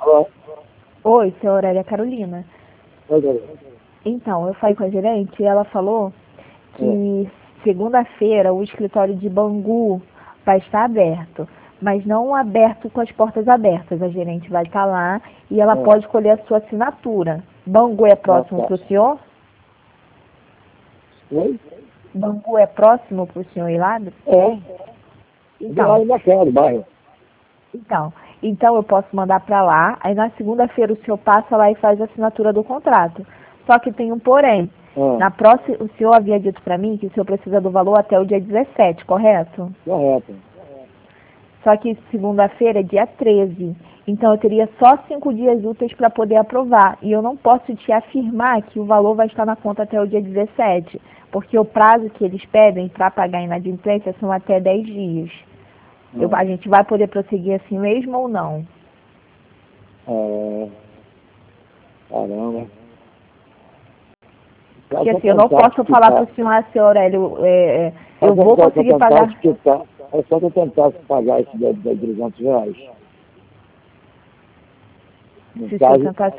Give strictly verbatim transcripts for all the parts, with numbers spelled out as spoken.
Alô? Oi, seu Aurélia Carolina. Oi, Carolina. Então, eu falei com a gerente e ela falou É. que segunda-feira o escritório de Bangu vai estar aberto, mas não aberto com as portas abertas. A gerente vai estar lá e ela É. pode escolher a sua assinatura. Bangu é próximo tá. para o senhor? Oi? Bangu é próximo para o senhor ir lá? É. Do lado Então, da casa, do bairro. então, então eu posso mandar para lá, aí na segunda-feira o senhor passa lá e faz a assinatura do contrato. Só que tem um porém. É. Na próxima, o senhor havia dito para mim que o senhor precisa do valor até o dia dezessete, correto? Correto. Só que segunda-feira é dia treze. Então eu teria só cinco dias úteis para poder aprovar. E eu não posso te afirmar que o valor vai estar na conta até o dia dezessete, porque o prazo que eles pedem para pagar a inadimplência são até dez dias. É. Eu, a gente vai poder prosseguir assim mesmo ou não? É. Caramba. Porque assim, eu não posso falar para o senhor, ah, seu Aurélio, é, é, eu vou conseguir pagar. Explicar. É só que eu tentasse pagar esse de, de trezentos reais. No Se o senhor caso, tentasse,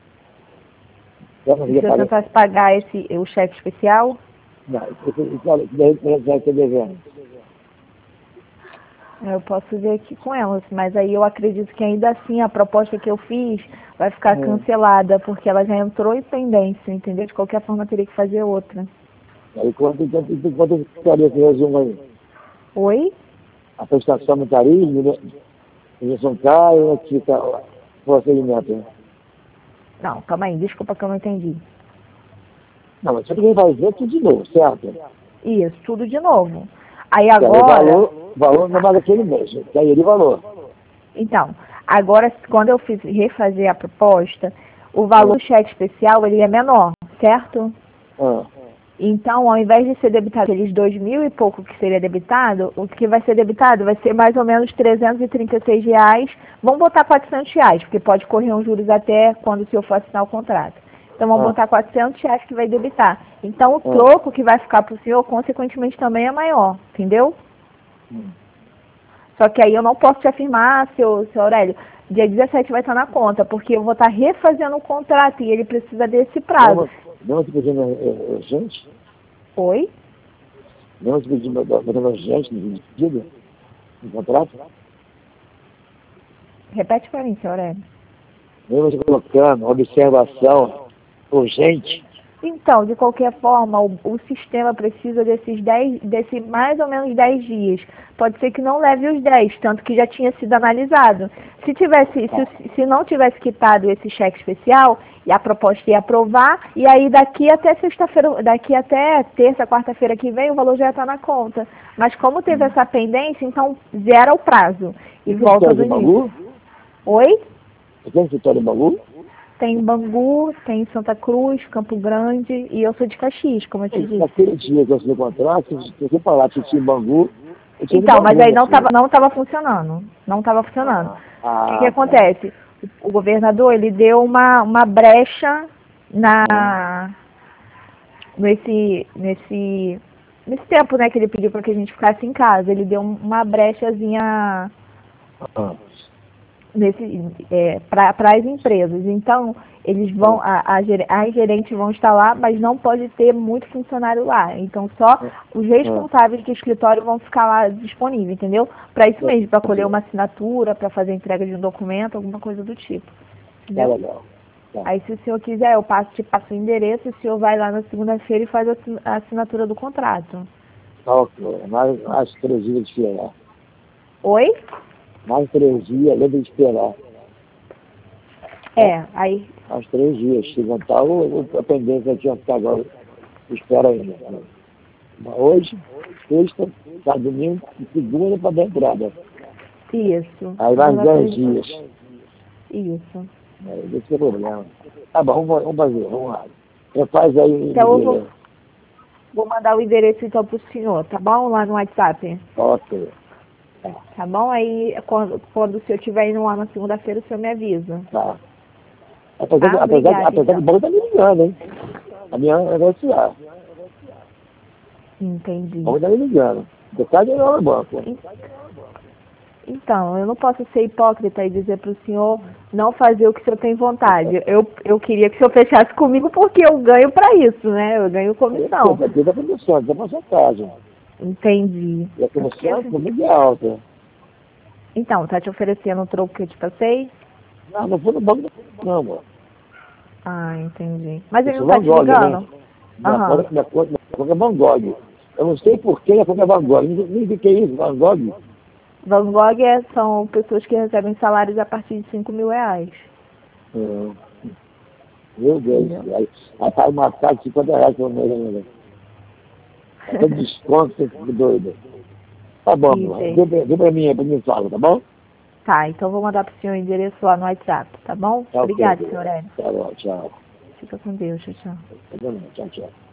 eu não se o ia senhor pagar. tentasse pagar esse, o cheque especial, Não, isso isso daí eu já estou devendo. eu posso ver aqui com elas, mas aí eu acredito que ainda assim a proposta que eu fiz vai ficar Hum. cancelada, porque ela já entrou em pendência, entendeu? De qualquer forma eu teria que fazer outra. Aí quanto, quanto, quanto ficaria esse resumo aí? Oi? A prestação no carisma, injeção cai, aqui fica o procedimento. Né? Não, calma aí, desculpa que eu não entendi. Não, mas você tem que fazer tudo de novo, certo? Isso, tudo de novo. Aí Quer dizer, agora, valor, valor não é mais aquele mês, cairia de valor. então, agora quando eu fiz refazer a proposta, o valor do cheque especial ele é menor, certo? Ah, Então, ao invés de ser debitado aqueles dois mil e pouco que seria debitado, o que vai ser debitado vai ser mais ou menos trezentos e trinta e seis reais. Vamos botar quatrocentos reais, porque pode correr uns juros até quando o senhor for assinar o contrato. Então, vamos ah, botar quatrocentos reais que vai debitar. Então, o ah. troco que vai ficar para o senhor, consequentemente, também é maior, entendeu? Hum. Só que aí eu não posso te afirmar, seu, seu Aurélio, dia dezessete vai estar na conta, porque eu vou estar refazendo o contrato e ele precisa desse prazo. Não se pedindo urgente? Oi? Não se pedindo urgente no pedido? No contrato? Repete para mim, seu Aurélio. Mesmo se colocando observação urgente. Então, de qualquer forma, o, o sistema precisa desses dez, desse mais ou menos dez dias. Pode ser que não leve os dez, tanto que já tinha sido analisado. Se tivesse, se, se não tivesse quitado esse cheque especial, e a proposta ia aprovar, e aí daqui até sexta-feira, daqui até terça, quarta-feira que vem, o valor já está na conta. Mas como teve essa pendência, então zera o prazo e volta do início. Oi? Você tem escritório em Bangu? Tem em Bangu, tem em Santa Cruz, Campo Grande e eu sou de Caxias, como eu te disse. Naquele dia que eu assinei o contrato, se você falar que tinha em Bangu, eu tinha Então, mas aí não estava estava não tava funcionando. Não estava funcionando. Ah, O que, que tá. acontece? O, o governador, ele deu uma, uma brecha na nesse, nesse, nesse tempo, né, que ele pediu para que a gente ficasse em casa. Ele deu uma brechazinha Ah, nesse, é, para as empresas. Então, eles vão, a, a, ger- as gerentes vão estar lá, mas não pode ter muito funcionário lá. Então, só os responsáveis do escritório vão ficar lá disponíveis, entendeu? Para isso mesmo, para colher uma assinatura, para fazer entrega de um documento, alguma coisa do tipo. tá Entendeu? legal. Tá. Aí, se o senhor quiser, eu passo, te passo o endereço, o senhor vai lá na segunda-feira e faz a assin- a assinatura do contrato. Tá ok. Mais, mais três dias de esperar. Oi? Mais três dias, lembra de esperar. É, aí Mais três dias. Se levantar, o, o, a pendência tinha que ficar agora. Espera ainda. Hoje, sexta, tá domingo, e segunda para dar entrada. isso. Aí mais Segunda-feira dez a gente- dias. Isso. É, esse é o problema. Tá bom, vamos, vamos fazer, vamos lá. Você faz aí. Então eu me vou, diga. vou mandar o endereço então pro senhor, tá bom? Lá no WhatsApp. Ok. Tá bom? Aí quando, quando o senhor estiver indo lá na segunda-feira, o senhor me avisa. Tá. Apesar, Tá? de- apesar, Obrigada, apesar então. de bom tá me ligando, hein? A minha é negociar. Entendi. Bom tá me ligando. Detalhe não é banco. Então, eu não posso ser hipócrita e dizer para o senhor não fazer o que o senhor tem vontade. Eu, eu queria que o senhor fechasse comigo porque eu ganho para isso, né? Eu ganho comissão. Vai ter da comissão, da porcentagem. Entendi. E a comissão é muito alta. Então, tá te oferecendo o troco que eu te passei? Não, não foi no banco, não, amor. Ah, entendi. Mas ele Isso não é tá te Van Gogh, ligando? né? Minha Aham. conta, minha conta, minha conta é Van Gogh. Eu não sei por que minha conta é Van Gogh. Nem nem sei o que é isso, Van Gogh. Van Gogh é, são pessoas que recebem salários a partir de cinco mil reais. É. Meu Deus. Aí, aí faz uma taxa de cinquenta reais por mês ainda. Até desconto, você fica doido. Tá bom, Sim, meu. sei. Vê vê pra mim aí, pra mim fala, tá bom? Tá, então vou mandar pro senhor o endereço lá no WhatsApp, tá bom? Tá ok. Obrigada, senhor Hélio. Tá bom, tchau. Fica com Deus, tchau, tchau. Tá bom, tchau, tchau.